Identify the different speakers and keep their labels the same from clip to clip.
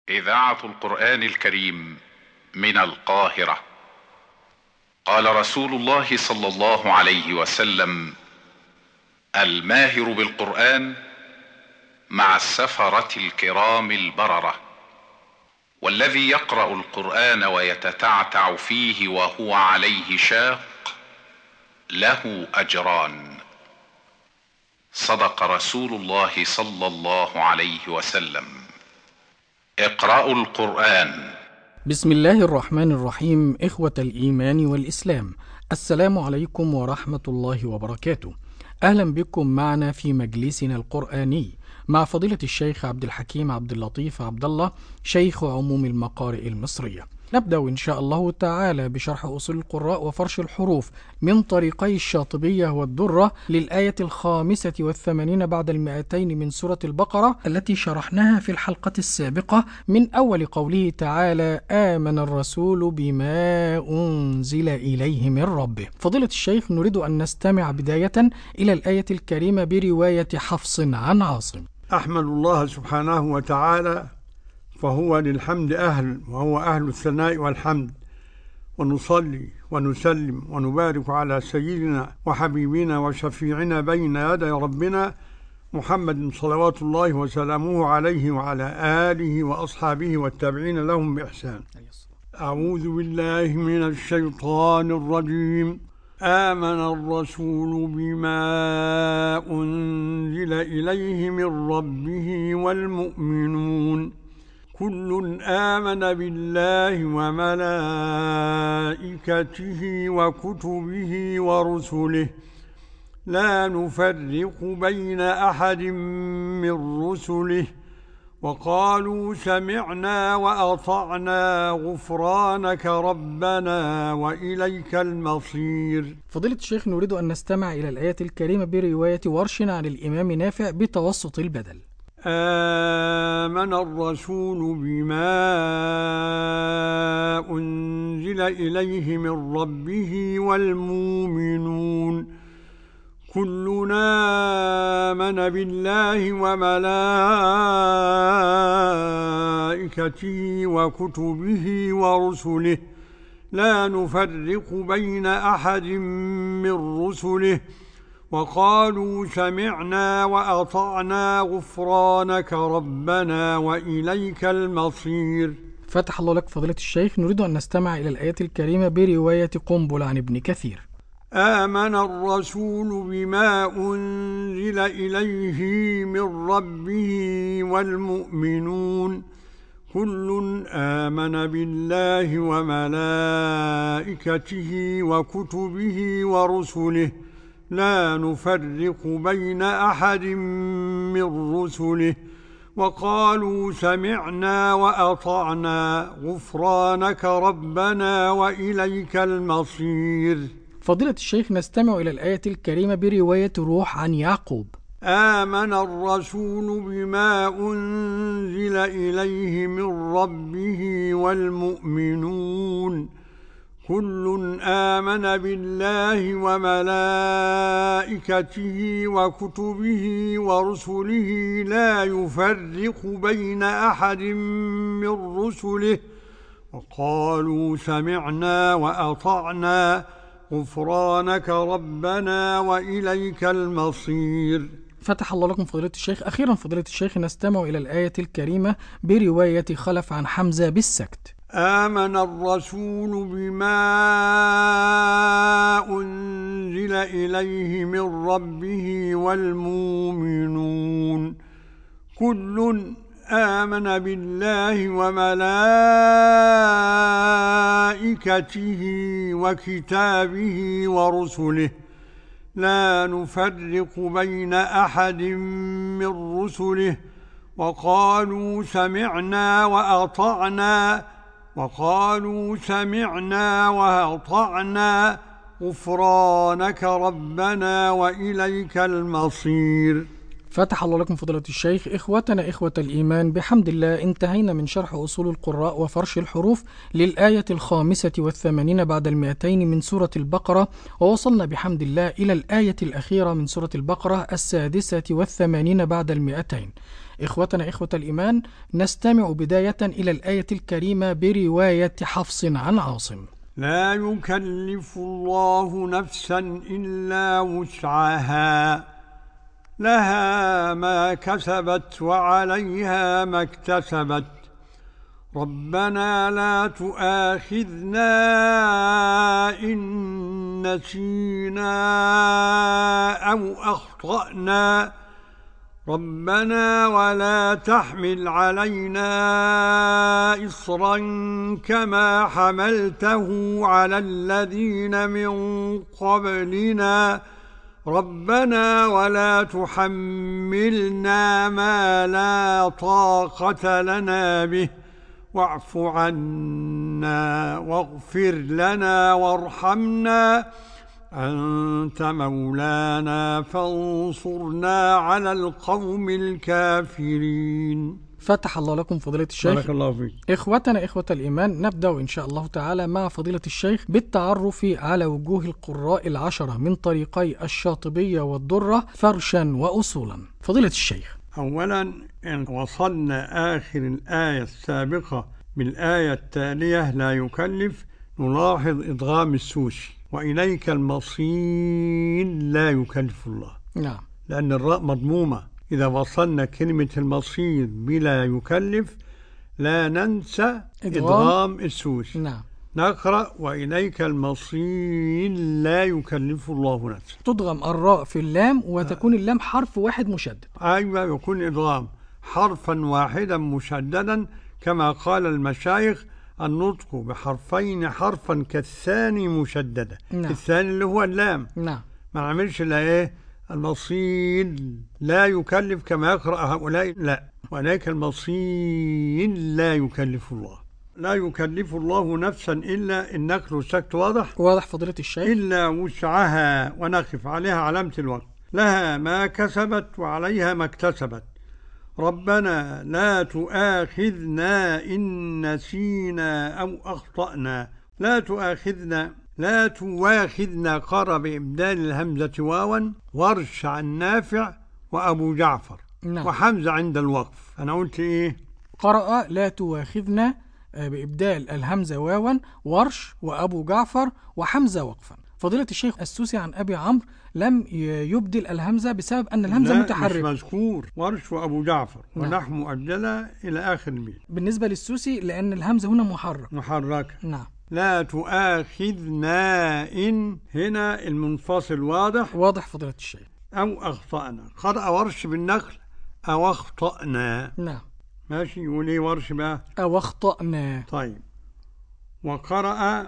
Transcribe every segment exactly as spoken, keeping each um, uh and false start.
Speaker 1: إذاعة القرآن الكريم من القاهرة. قال رسول الله صلى الله عليه وسلم: الماهر بالقرآن مع السفرة الكرام البررة، والذي يقرأ القرآن ويتتعتع فيه وهو عليه شاق له أجران. صدق رسول الله صلى الله عليه وسلم. اقرأوا القرآن.
Speaker 2: بسم الله الرحمن الرحيم. إخوة الإيمان والإسلام، السلام عليكم ورحمة الله وبركاته. أهلا بكم معنا في مجلسنا القرآني مع فضيلة الشيخ عبد الحكيم عبد اللطيف عبد الله، شيخ عموم المقارئ المصرية. نبدأ إن شاء الله تعالى بشرح أصول القراء وفرش الحروف من طريقي الشاطبية والدرة للآية الخامسة والثمانين بعد المائتين من سورة البقرة التي شرحناها في الحلقة السابقة، من أول قوله تعالى: آمن الرسول بما أنزل إليه من ربه. فضيلة الشيخ، نريد أن نستمع بداية إلى الآية الكريمة برواية حفص عن عاصم.
Speaker 3: أحمد الله سبحانه وتعالى، فهو للحمد أهل، وهو أهل الثناء والحمد، ونصلي ونسلم ونبارك على سيدنا وحبيبنا وشفيعنا بين يدي ربنا محمد صلوات الله وسلامه عليه وعلى آله وأصحابه والتابعين لهم بإحسان. أعوذ بالله من الشيطان الرجيم. آمن الرسول بما أنزل إليه من ربه والمؤمنون كل آمن بالله وملائكته وكتبه ورسله لا نفرق بين أحد من رسله وقالوا سمعنا وأطعنا غفرانك ربنا وإليك المصير.
Speaker 2: فضيلة الشيخ، نريد أن نستمع إلى الآية الكريمة برواية ورش عن الإمام نافع بتوسط البدل.
Speaker 3: آمن الرسول بما أنزل إليه من ربه والمؤمنون كلنا آمن بالله وملائكته وكتبه ورسله لا نفرق بين أحد من رسله وقالوا سمعنا وأطعنا غفرانك ربنا وإليك المصير.
Speaker 2: فتح الله لك فضيلة الشيخ. نريد أن نستمع إلى الآية الكريمة برواية قنبل عن ابن كثير.
Speaker 3: آمن الرسول بما أنزل إليه من ربه والمؤمنون كل آمن بالله وملائكته وكتبه ورسله لا نفرق بين أحد من رسله وقالوا سمعنا وأطعنا غفرانك ربنا وإليك المصير.
Speaker 2: فضيلة الشيخ، نستمع إلى الآية الكريمة برواية روح عن يعقوب.
Speaker 3: آمن الرسول بما أنزل إليه من ربه والمؤمنون كل آمن بالله وملائكته وكتبه ورسله لا يفرق بين أحد من رسله وقالوا سمعنا وأطعنا غفرانك ربنا وإليك المصير.
Speaker 2: فتح الله لكم فضيلة الشيخ. أخيرا فضيلة الشيخ، نستمع إلى الآية الكريمة برواية خلف عن حمزة بالسكت.
Speaker 3: آمن الرسول بما أنزل إليه من ربه والمؤمنون كل آمن بالله وملائكته وكتابه ورسله لا نفرق بين أحد من رسله وقالوا سمعنا وأطعنا وقالوا سمعنا وأطعنا غفرانك ربنا وإليك المصير.
Speaker 2: فتح الله لكم فضيلة الشيخ. إخوتنا إخوة الإيمان، بحمد الله انتهينا من شرح أصول القراء وفرش الحروف للآية الخامسة والثمانين بعد المئتين من سورة البقرة، ووصلنا بحمد الله إلى الآية الأخيرة من سورة البقرة السادسة والثمانين بعد المئتين. إخوتنا إخوة الإيمان، نستمع بداية إلى الآية الكريمة برواية حفص عن عاصم.
Speaker 3: لا يكلف الله نفسا إلا وسعها لها ما كسبت وعليها ما اكتسبت ربنا لا تؤاخذنا إن نسينا أو أخطأنا ربنا ولا تحمل علينا إصرا كما حملته على الذين من قبلنا ربنا ولا تحملنا ما لا طاقة لنا به واعف عنا واغفر لنا وارحمنا أنت مولانا فانصرنا على القوم الكافرين.
Speaker 2: فتح الله لكم فضيلة الشيخ.
Speaker 3: بارك الله فيك.
Speaker 2: إخوتنا إخوة الإيمان، نبدأ إن شاء الله تعالى مع فضيلة الشيخ بالتعرف على وجوه القراء العشرة من طريقي الشاطبية والدرة فرشا وأصولا. فضيلة الشيخ،
Speaker 3: أولا إن وصلنا آخر الآية السابقة بالآية التالية لا يكلف، نلاحظ إدغام السوسي وإليك المصير لا يكلف الله.
Speaker 2: نعم.
Speaker 3: لأن الراء مضمومة. إذا وصلنا كلمة المصير بلا يكلف لا ننسى إدغام, إدغام السوسي.
Speaker 2: نعم.
Speaker 3: نقرأ وإليك المصير لا يكلف الله نفسا.
Speaker 2: تدغم الراء في اللام وتكون اللام حرف واحد مشدد.
Speaker 3: أيوة، يكون إدغام حرفا واحدا مشددا كما قال المشايخ النطق بحرفين حرفا كالثاني مشددا.
Speaker 2: نعم.
Speaker 3: الثاني اللي هو اللام.
Speaker 2: نعم.
Speaker 3: ما نعملش لا ايه المصير لا يكلف كما يقرأ هؤلاء، لا، وإليك المصير لا يكلف الله. لا يكلف الله نفسا إلا النقل والسكت واضح؟
Speaker 2: واضح فضيلة الشيخ.
Speaker 3: إلا وسعها، ونقف عليها علامة الوقت. لها ما كسبت وعليها ما اكتسبت ربنا لا تؤاخذنا إن نسينا أو أخطأنا. لا تؤاخذنا، لا تواخذنا قرأ بإبدال الهمزة واوا، ورش عن نافع وأبو جعفر.
Speaker 2: نعم.
Speaker 3: وحمزة عند الوقف. أنا قلت إيه؟
Speaker 2: قرأ لا تواخذنا بإبدال الهمزة واوا، ورش وأبو جعفر وحمزة وقفا. فضيلة الشيخ السوسي عن أبي عمرو لم يبدل الهمزة بسبب أن الهمزة
Speaker 3: لا
Speaker 2: متحركة.
Speaker 3: مش مذكور ورش وأبو جعفر. نعم. ونحن مؤجلة إلى آخر الميل.
Speaker 2: بالنسبة للسوسي لأن الهمزة هنا محرك
Speaker 3: محركة.
Speaker 2: نعم.
Speaker 3: لا تؤاخذنا إن، هنا المنفصل واضح.
Speaker 2: واضح فضيلة الشيخ.
Speaker 3: أو أخطأنا. قرأ ورش بالنقل أو أخطأنا.
Speaker 2: نعم.
Speaker 3: ماشي. يقول إيه ورش بقى؟
Speaker 2: أو أخطأنا.
Speaker 3: طيب. وقرأ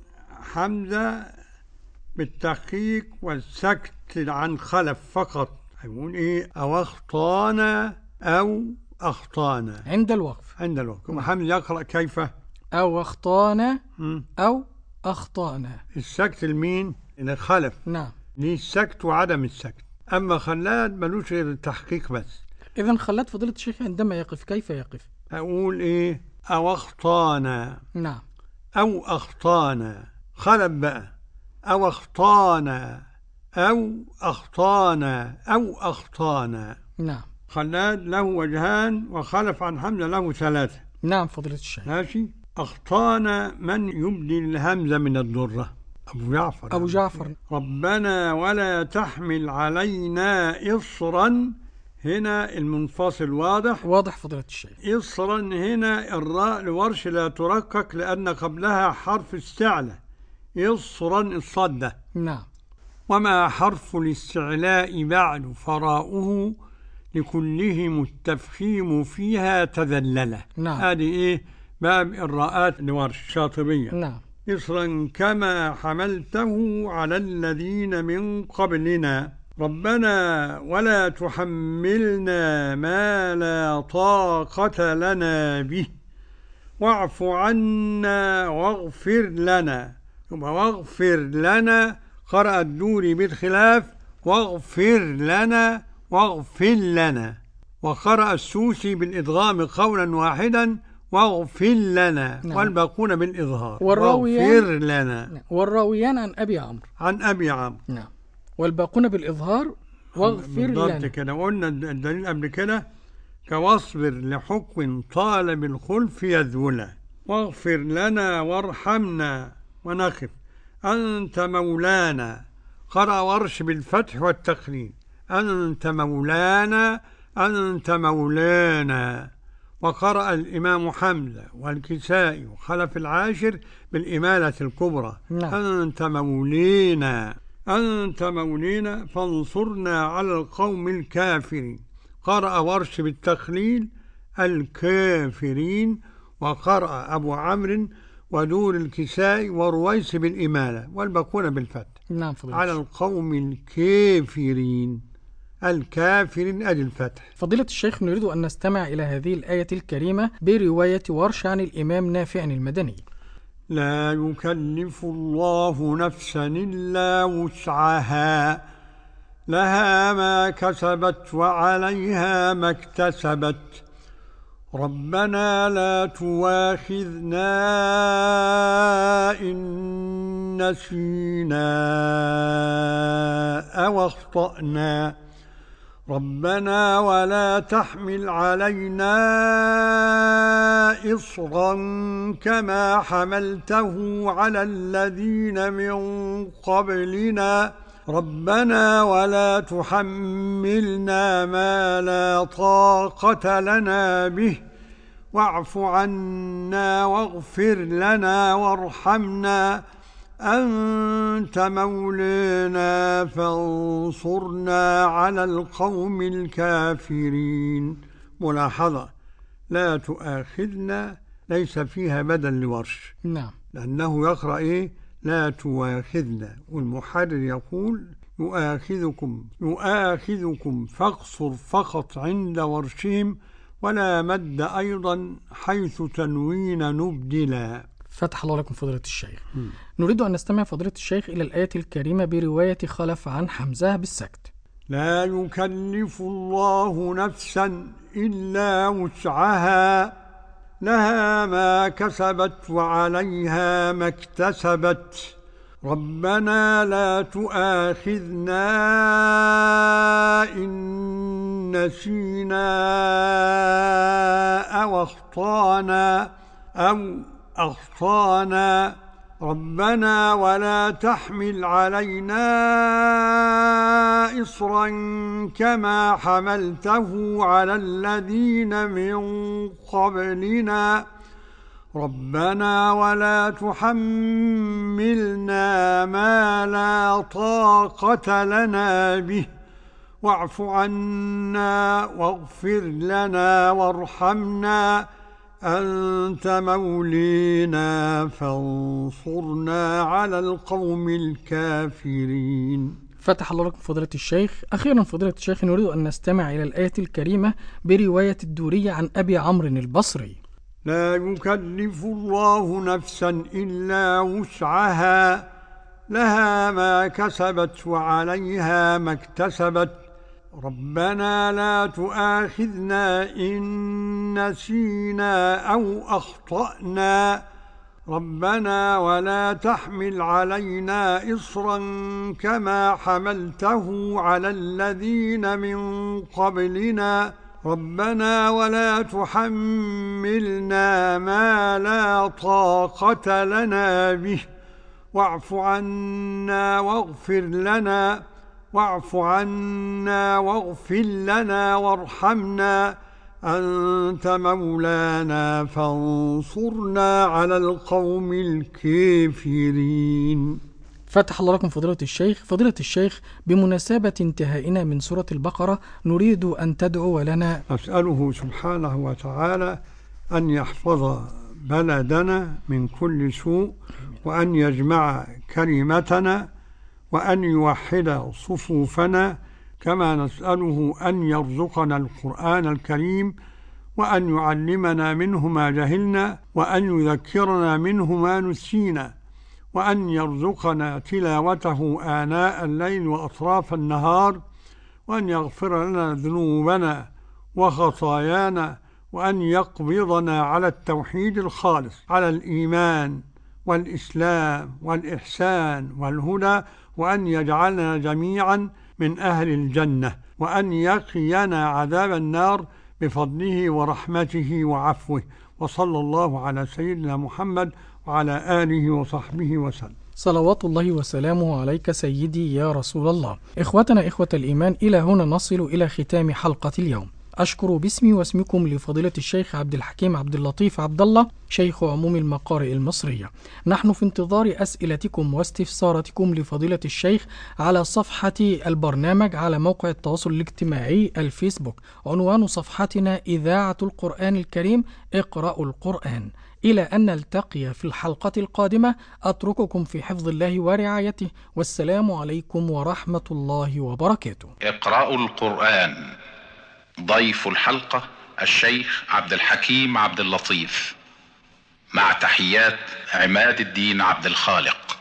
Speaker 3: حمزة بالتحقيق والسكت عن خلف فقط. يقول إيه؟ أو أخطأنا أو أخطأنا
Speaker 2: عند الوقف.
Speaker 3: عند الوقف. وحمزة يقرأ كيف؟
Speaker 2: أو أخطأنا أو أخطأنا.
Speaker 3: السكت المين؟ إلى خلف.
Speaker 2: نعم.
Speaker 3: ليه السكت وعدم السكت. أما خلاد ملوش غير التحقيق بس.
Speaker 2: إذن خلاد فضيلة الشيخ عندما يقف كيف يقف؟
Speaker 3: أقول إيه؟ أو أخطأنا.
Speaker 2: نعم.
Speaker 3: أو أخطأنا. خلف بقى. أو أخطأنا أو أخطأنا أو أخطأنا.
Speaker 2: نعم.
Speaker 3: خلاد له وجهان وخلف عن حمزة له ثلاثة.
Speaker 2: نعم فضيلة الشيخ.
Speaker 3: ماشي. أخطأنا من يبدي الهمزة من الذرة؟ أبو جعفر.
Speaker 2: أبو جعفر.
Speaker 3: ربنا ولا تحمل علينا إصرا، هنا المنفصل واضح.
Speaker 2: واضح فضيلة الشيخ.
Speaker 3: إصرا هنا الراء لورش لا ترقق لأن قبلها حرف استعلى. إصرا الصدة.
Speaker 2: نعم.
Speaker 3: وما حرف الاستعلاء بعد فراؤه لكلهم التفخيم فيها تذلله.
Speaker 2: نعم.
Speaker 3: هذه إيه؟ باب الراءات لورش شاطبية.
Speaker 2: نعم.
Speaker 3: إصرا كما حملته على الذين من قبلنا ربنا ولا تحملنا ما لا طاقة لنا به واعف عنا واغفر لنا. واغفر لنا قرأ الدوري بالخلاف واغفر لنا واغفر لنا. وقرأ السوسي بالإدغام قولا واحدا واغفر لنا. نعم. والباقون بالإظهار واغفر لنا.
Speaker 2: نعم. والراويان عن أبي عمرو
Speaker 3: عن أبي عمرو.
Speaker 2: نعم. والباقون بالإظهار واغفر لنا.
Speaker 3: كده قلنا الدليل قبل كده كواصبر لحكم طالب الخلف يذولا. واغفر لنا وارحمنا ونخف أنت مولانا. قرأ ورش بالفتح والتقليل أنت مولانا أنت مولانا. وقرأ الإمام حمزة والكسائي وخلف العاشر بالإمالة الكبرى. نعم. أنت مولينا أنت مولينا فانصرنا على القوم الكافرين. قرأ ورش بالتخليل الكافرين. وقرأ أبو عمرو ودور الكسائي ورويس بالإمالة والباقون بالفتح.
Speaker 2: نعم.
Speaker 3: على القوم الكافرين الكافرين أدي الفتح.
Speaker 2: فضيلة الشيخ، نريد أن نستمع إلى هذه الآية الكريمة برواية ورش عن الإمام نافع المدني.
Speaker 3: لا يكلف الله نفسا إلا وسعها لها ما كسبت وعليها ما اكتسبت ربنا لا تواخذنا إن نسينا أو أخطأنا ربنا ولا تحمل علينا إصرا كما حملته على الذين من قبلنا ربنا ولا تحملنا ما لا طاقة لنا به واعف عنا واغفر لنا وارحمنا أنت مولانا فانصرنا على القوم الكافرين. ملاحظة: لا تؤاخذنا ليس فيها بدل لورش.
Speaker 2: نعم.
Speaker 3: لأنه يقرأ إيه؟ لا تواخذنا. والمحرر يقول يؤاخذكم يؤاخذكم فاقصر فقط عند ورشهم ولا مد أيضا حيث تنوين نبدلا.
Speaker 2: فتح الله لكم فضيلة الشيخ. م. نريد أن نستمع فضيلة الشيخ إلى الآية الكريمة برواية خلف عن حمزة بالسكت.
Speaker 3: لا يكلف الله نفسا إلا وسعها لها ما كسبت وعليها ما اكتسبت ربنا لا تؤاخذنا إن نسينا أو أخطأنا أو أخطأنا ربنا ولا تحمل علينا إصرا كما حملته على الذين من قبلنا ربنا ولا تحملنا ما لا طاقة لنا به واعف عنا واغفر لنا وارحمنا أنت مولينا فانصرنا على القوم الكافرين.
Speaker 2: فتح الله لكم فضيلة الشيخ. أخيرا فضيلة الشيخ، نريد أن نستمع إلى الآية الكريمة برواية الدوري عن أبي عمرو البصري.
Speaker 3: لا يكلف الله نفسا إلا وسعها لها ما كسبت وعليها ما اكتسبت ربنا لا تؤاخذنا إن نسينا أو أخطأنا ربنا ولا تحمل علينا إصرا كما حملته على الذين من قبلنا ربنا ولا تحملنا ما لا طاقة لنا به واعف عنا واغفر لنا واعف عنا واغفر لنا وارحمنا أنت مولانا فانصرنا على القوم الكافرين.
Speaker 2: فتح الله لكم فضيلة الشيخ. فضيلة الشيخ، بمناسبة انتهائنا من سورة البقرة نريد أن تدعو لنا.
Speaker 3: أسأله سبحانه وتعالى أن يحفظ بلدنا من كل سوء وأن يجمع كلمتنا وأن يوحد صفوفنا كما نسأله أن يرزقنا القرآن الكريم وأن يعلمنا منه ما جهلنا وأن يذكرنا منه ما نسينا وأن يرزقنا تلاوته آناء الليل وأطراف النهار وأن يغفر لنا ذنوبنا وخطايانا، وأن يقبضنا على التوحيد الخالص، على الإيمان والإسلام والإحسان والهدى، وأن يجعلنا جميعا من أهل الجنة، وأن يقينا عذاب النار بفضله ورحمته وعفوه. وصلى الله على سيدنا محمد وعلى آله وصحبه وسلم.
Speaker 2: صلوات الله وسلامه عليك سيدي يا رسول الله. إخوتنا إخوة الإيمان، إلى هنا نصل إلى ختام حلقة اليوم. أشكر باسمي واسمكم لفضيلة الشيخ عبد الحكيم عبد اللطيف عبد الله، شيخ عموم المقارئ المصرية. نحن في انتظار أسئلتكم واستفساراتكم لفضيلة الشيخ على صفحة البرنامج على موقع التواصل الاجتماعي الفيسبوك. عنوان صفحتنا إذاعة القرآن الكريم، اقرأوا القرآن. إلى أن نلتقي في الحلقة القادمة، أترككم في حفظ الله ورعايته، والسلام عليكم ورحمة الله وبركاته.
Speaker 1: اقرأوا القرآن. ضيف الحلقة الشيخ عبد الحكيم عبد اللطيف، مع تحيات عماد الدين عبد الخالق.